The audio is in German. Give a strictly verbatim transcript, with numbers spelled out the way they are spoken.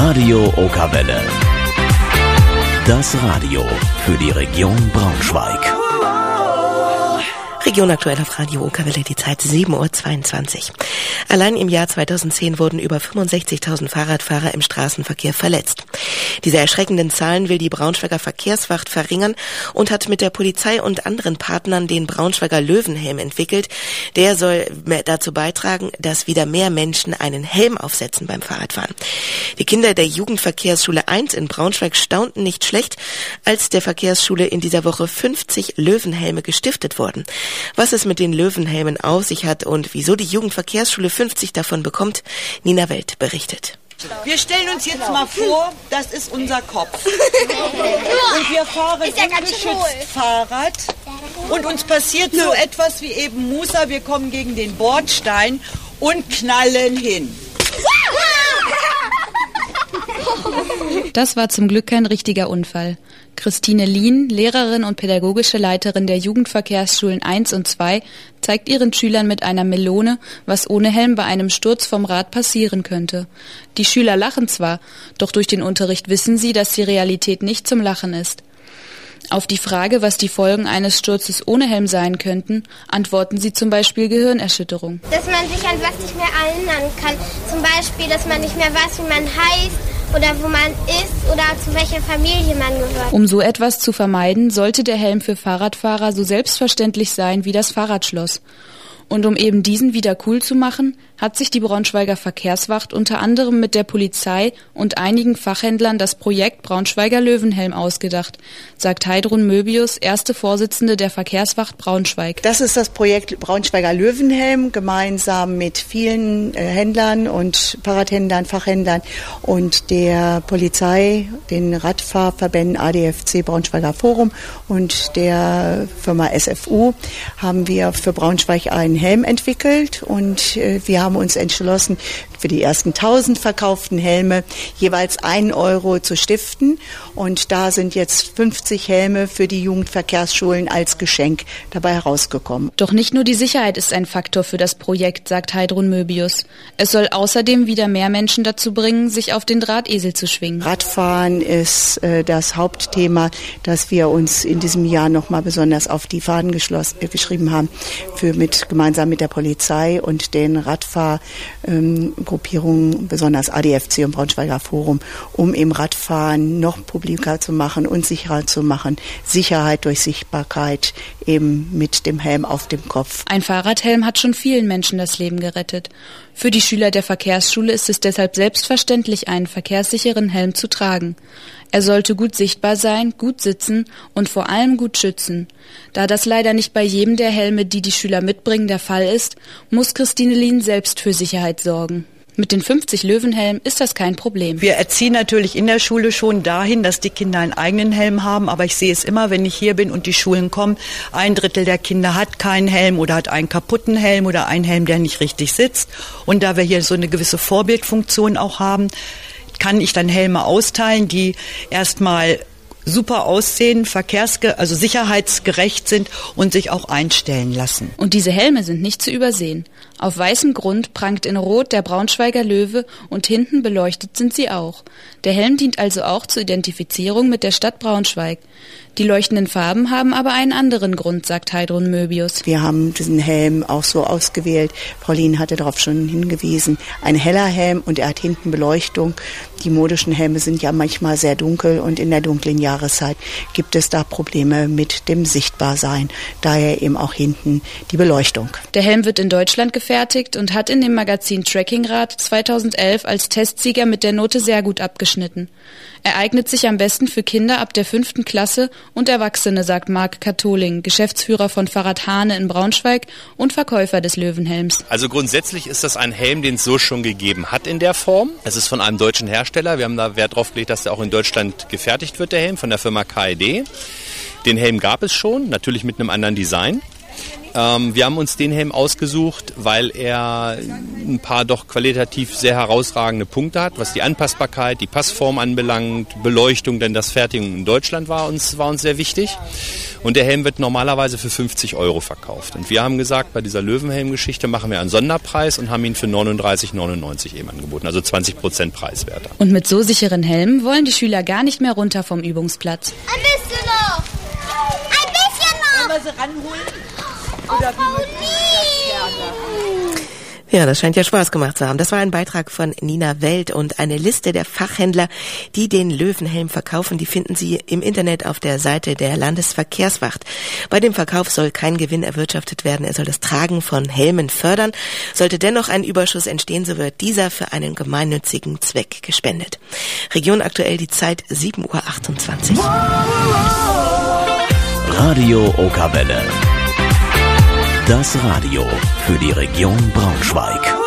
Radio Okawelle. Das Radio für die Region Braunschweig. Region aktuell auf Radio Okawelle, die Zeit sieben Uhr zweiundzwanzig. Allein im Jahr zweitausendzehn wurden über fünfundsechzigtausend Fahrradfahrer im Straßenverkehr verletzt. Diese erschreckenden Zahlen will die Braunschweiger Verkehrswacht verringern und hat mit der Polizei und anderen Partnern den Braunschweiger Löwenhelm entwickelt. Der soll dazu beitragen, dass wieder mehr Menschen einen Helm aufsetzen beim Fahrradfahren. Die Kinder der Jugendverkehrsschule eins in Braunschweig staunten nicht schlecht, als der Verkehrsschule in dieser Woche fünfzig Löwenhelme gestiftet wurden. Was es mit den Löwenhelmen auf sich hat und wieso die Jugendverkehrsschule fünfzig davon bekommt, Nina Welt berichtet. Wir stellen uns jetzt mal vor, das ist unser Kopf. Und wir fahren ungeschützt Fahrrad. Und uns passiert so etwas wie eben Musa, wir kommen gegen den Bordstein und knallen hin. Das war zum Glück kein richtiger Unfall. Christine Lien, Lehrerin und pädagogische Leiterin der Jugendverkehrsschulen eins und zwei, zeigt ihren Schülern mit einer Melone, was ohne Helm bei einem Sturz vom Rad passieren könnte. Die Schüler lachen zwar, doch durch den Unterricht wissen sie, dass die Realität nicht zum Lachen ist. Auf die Frage, was die Folgen eines Sturzes ohne Helm sein könnten, antworten sie zum Beispiel Gehirnerschütterung. Dass man sich an was nicht mehr erinnern kann. Zum Beispiel, dass man nicht mehr weiß, wie man heißt oder wo man ist oder zu welcher Familie man gehört. Um so etwas zu vermeiden, sollte der Helm für Fahrradfahrer so selbstverständlich sein wie das Fahrradschloss. Und um eben diesen wieder cool zu machen, hat sich die Braunschweiger Verkehrswacht unter anderem mit der Polizei und einigen Fachhändlern das Projekt Braunschweiger Löwenhelm ausgedacht, sagt Heidrun Möbius, erste Vorsitzende der Verkehrswacht Braunschweig. Das ist das Projekt Braunschweiger Löwenhelm, gemeinsam mit vielen äh, Händlern und Fahrradhändlern, Fachhändlern und der Polizei, den Radfahrverbänden A D F C Braunschweiger Forum und der Firma S F U haben wir für Braunschweig einen Helm entwickelt und äh, wir haben uns entschlossen, für die ersten tausend verkauften Helme jeweils einen Euro zu stiften. Und da sind jetzt fünfzig Helme für die Jugendverkehrsschulen als Geschenk dabei herausgekommen. Doch nicht nur die Sicherheit ist ein Faktor für das Projekt, sagt Heidrun Möbius. Es soll außerdem wieder mehr Menschen dazu bringen, sich auf den Drahtesel zu schwingen. Radfahren ist äh, das Hauptthema, das wir uns in diesem Jahr nochmal besonders auf die Fahnen geschlossen, äh, geschrieben haben, für mit, gemeinsam mit der Polizei und den Radfahr ähm, Gruppierungen, besonders A D F C und Braunschweiger Forum, um im Radfahren noch publiker zu machen und sicherer zu machen. Sicherheit durch Sichtbarkeit eben mit dem Helm auf dem Kopf. Ein Fahrradhelm hat schon vielen Menschen das Leben gerettet. Für die Schüler der Verkehrsschule ist es deshalb selbstverständlich, einen verkehrssicheren Helm zu tragen. Er sollte gut sichtbar sein, gut sitzen und vor allem gut schützen. Da das leider nicht bei jedem der Helme, die die Schüler mitbringen, der Fall ist, muss Christine Lien selbst für Sicherheit sorgen. Mit den fünfzig Löwenhelmen ist das kein Problem. Wir erziehen natürlich in der Schule schon dahin, dass die Kinder einen eigenen Helm haben. Aber ich sehe es immer, wenn ich hier bin und die Schulen kommen, ein Drittel der Kinder hat keinen Helm oder hat einen kaputten Helm oder einen Helm, der nicht richtig sitzt. Und da wir hier so eine gewisse Vorbildfunktion auch haben, kann ich dann Helme austeilen, die erstmal super aussehen, verkehrsge- also sicherheitsgerecht sind und sich auch einstellen lassen. Und diese Helme sind nicht zu übersehen. Auf weißem Grund prangt in Rot der Braunschweiger Löwe und hinten beleuchtet sind sie auch. Der Helm dient also auch zur Identifizierung mit der Stadt Braunschweig. Die leuchtenden Farben haben aber einen anderen Grund, sagt Heidrun Möbius. Wir haben diesen Helm auch so ausgewählt. Pauline hatte darauf schon hingewiesen. Ein heller Helm und er hat hinten Beleuchtung. Die modischen Helme sind ja manchmal sehr dunkel und in der dunklen Jahreszeit gibt es da Probleme mit dem Sichtbarsein. Daher eben auch hinten die Beleuchtung. Der Helm wird in Deutschland gefertigt und hat in dem Magazin Trackingrad zweitausendelf als Testsieger mit der Note sehr gut abgeschnitten. Er eignet sich am besten für Kinder ab der fünften Klasse und Erwachsene, sagt Marc Katholing, Geschäftsführer von Fahrrad Hane in Braunschweig und Verkäufer des Löwenhelms. Also grundsätzlich ist das ein Helm, den es so schon gegeben hat in der Form. Es ist von einem deutschen Hersteller. Wir haben da Wert drauf gelegt, dass der auch in Deutschland gefertigt wird, der Helm, von der Firma K E D. Den Helm gab es schon, natürlich mit einem anderen Design. Ähm, wir haben uns den Helm ausgesucht, weil er ein paar doch qualitativ sehr herausragende Punkte hat, was die Anpassbarkeit, die Passform anbelangt, Beleuchtung, denn das Fertigen in Deutschland war uns, war uns sehr wichtig. Und der Helm wird normalerweise für fünfzig Euro verkauft. Und wir haben gesagt, bei dieser Löwenhelm-Geschichte machen wir einen Sonderpreis und haben ihn für neununddreißig neunundneunzig eben angeboten, also zwanzig Prozent preiswerter. Und mit so sicheren Helmen wollen die Schüler gar nicht mehr runter vom Übungsplatz. Ein bisschen noch! Ein bisschen noch! Wollen wir sie ranholen? Oh, Pauline! Ja, das scheint ja Spaß gemacht zu haben. Das war ein Beitrag von Nina Welt und eine Liste der Fachhändler, die den Löwenhelm verkaufen. Die finden Sie im Internet auf der Seite der Landesverkehrswacht. Bei dem Verkauf soll kein Gewinn erwirtschaftet werden. Er soll das Tragen von Helmen fördern. Sollte dennoch ein Überschuss entstehen, so wird dieser für einen gemeinnützigen Zweck gespendet. Region aktuell, die Zeit sieben Uhr achtundzwanzig. Radio Okawelle. Das Radio für die Region Braunschweig.